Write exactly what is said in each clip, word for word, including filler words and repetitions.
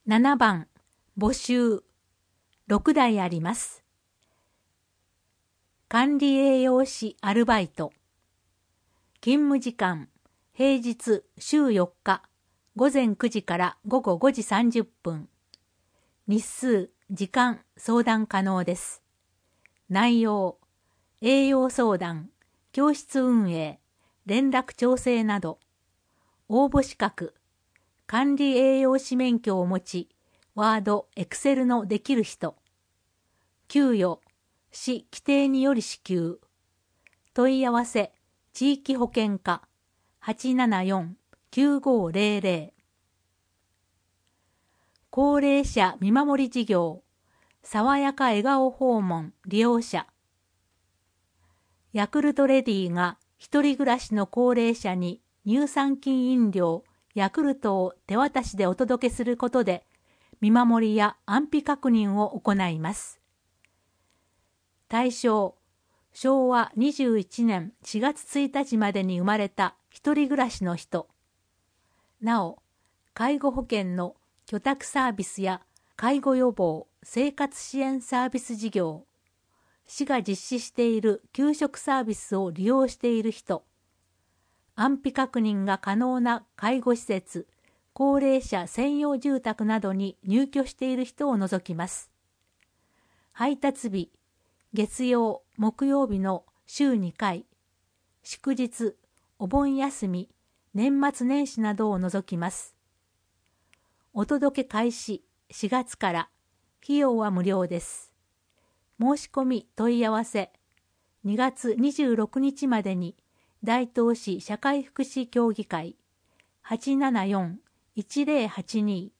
ななばん、募集。ろくだいあります。管理栄養士アルバイト。勤務時間、平日週よっか、ごぜんくじからごごごじさんじゅっぷん。日数、時間、相談可能です。内容、栄養相談、教室運営、連絡調整など。応募資格、管理栄養士免許を持ち、ワード、エクセルのできる人。給与、市規定により支給。問い合わせ、地域保健課 はちななよんきゅうごぜろぜろ。高齢者見守り事業、爽やか笑顔訪問利用者。ヤクルトレディが一人暮らしの高齢者に乳酸菌飲料ヤクルトを手渡しでお届けすることで、見守りや安否確認を行います。対象、しょうわにじゅういちねんしがつついたちまでに生まれた一人暮らしの人。なお、介護保険の居宅サービスや介護予防生活支援サービス事業、市が実施している給食サービスを利用している人、安否確認が可能な介護施設、高齢者専用住宅などに入居している人を除きます。配達日、月曜、木曜日の週にかい、祝日、お盆休み、年末年始などを除きます。お届け開始しがつから、費用は無料です。申し込み問い合わせ、にがつにじゅうろくにちまでに、大東市社会福祉協議会 はちななよんいちぜろはちに。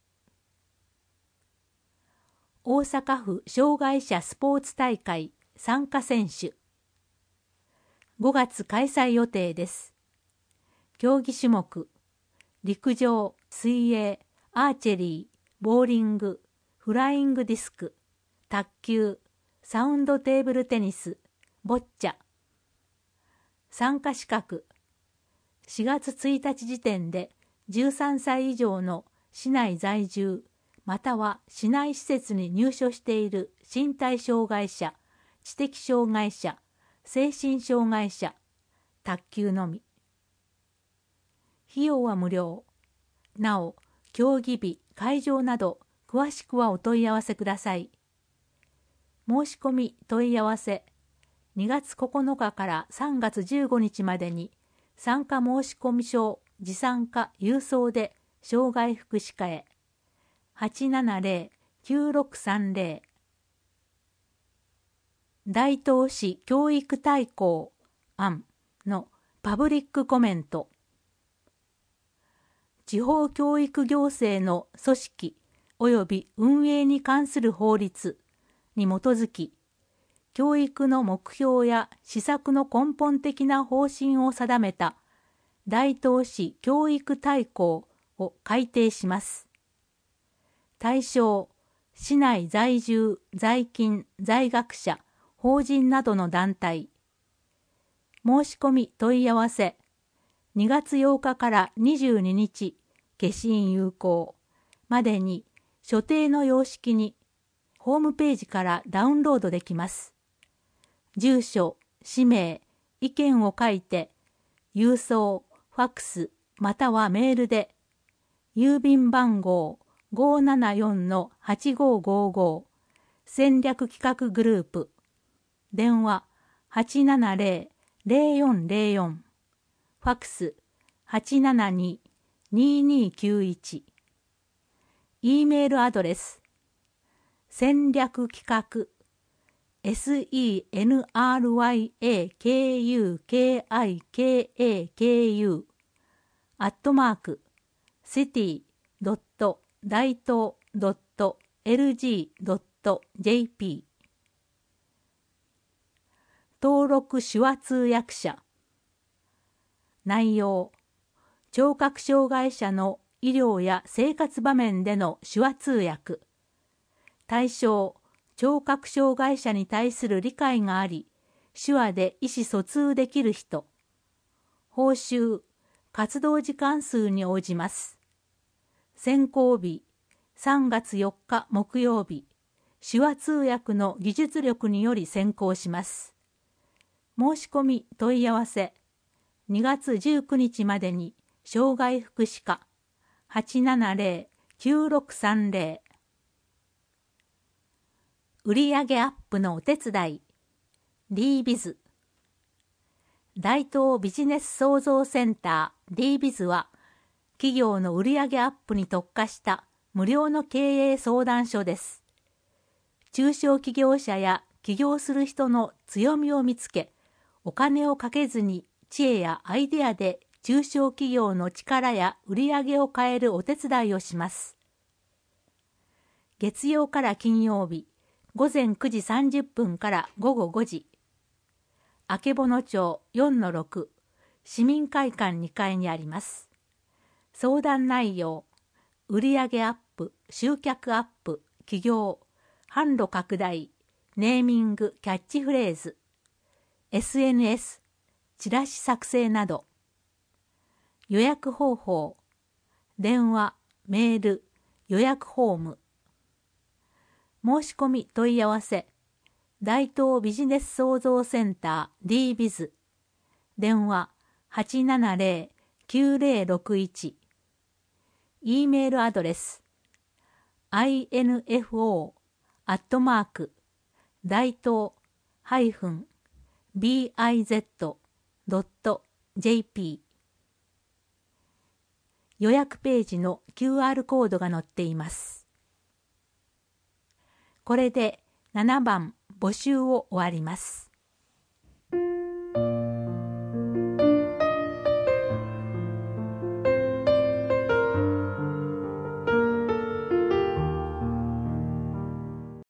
大阪府障害者スポーツ大会参加選手。ごがつ開催予定です。競技種目、陸上、水泳、アーチェリー、ボーリング、フライングディスク、卓球、サウンドテーブルテニス、ボッチャ。参加資格、しがつついたち時点でじゅうさんさい以上の市内在住または市内施設に入所している身体障害者、知的障害者、精神障害者、卓球のみ。費用は無料。なお、競技日、会場など詳しくはお問い合わせください。申し込み問い合わせ、にがつここのかからさんがつじゅうごにちまでに参加申込書持参か郵送で障害福祉課へ はちななぜろきゅうろくさんぜろ。大東市教育大綱案のパブリックコメント。地方教育行政の組織及び運営に関する法律に基づき、教育の目標や施策の根本的な方針を定めた大東市教育大綱を改定します。対象、市内在住、在勤、在学者、法人などの団体。申し込み問い合わせ、にがつようかからにじゅうににち、消印有効までに所定の様式にホームページからダウンロードできます。住所、氏名、意見を書いて、郵送、ファックス、またはメールで、郵便番号 ごーななよんのはちごーごーごー 戦略企画グループ、電話 はちななぜろ ぜろよんぜろよん、ファックス はちななに にーにーきゅういち、E メールアドレス、戦略企画senryakukaku アットマーク シティ ドット 大東 ドット エルジー ドット ジェーピー 登録手話通訳者。内容、聴覚障害者の医療や生活場面での手話通訳。対象、聴覚障害者に対する理解があり、手話で意思疎通できる人。報酬、活動時間数に応じます。選考日、 さんがつよっか木曜日、手話通訳の技術力により先行します。申し込み問い合わせ、にがつじゅうくにちまでに障害福祉課 はちななぜろ きゅうろくさんぜろ 売上アップのお手伝い ディービズ 大東ビジネス創造センター ディービズ は企業の売上アップに特化した無料の経営相談所です。中小企業者や起業する人の強みを見つけ、お金をかけずに知恵やアイデアで中小企業の力や売り上げを変えるお手伝いをします。月曜から金曜日、ごぜんくじさんじゅっぷんからごごごじ、曙町 よんのろく 市民会館にかいにあります。相談内容、売上アップ、集客アップ、起業、販路拡大、ネーミング、キャッチフレーズ、エスエヌエス、チラシ作成など。予約方法、電話、メール、予約フォーム。申し込み問い合わせ、大東ビジネス創造センター ディービズ、電話 はちななぜろ きゅうぜろろくいち、E メールアドレス、アイエヌエフオー アットマーク、大東 ビーアイゼット ドット ジェーピー 予約ページの キューアール コードが載っています。これでななばん募集を終わります。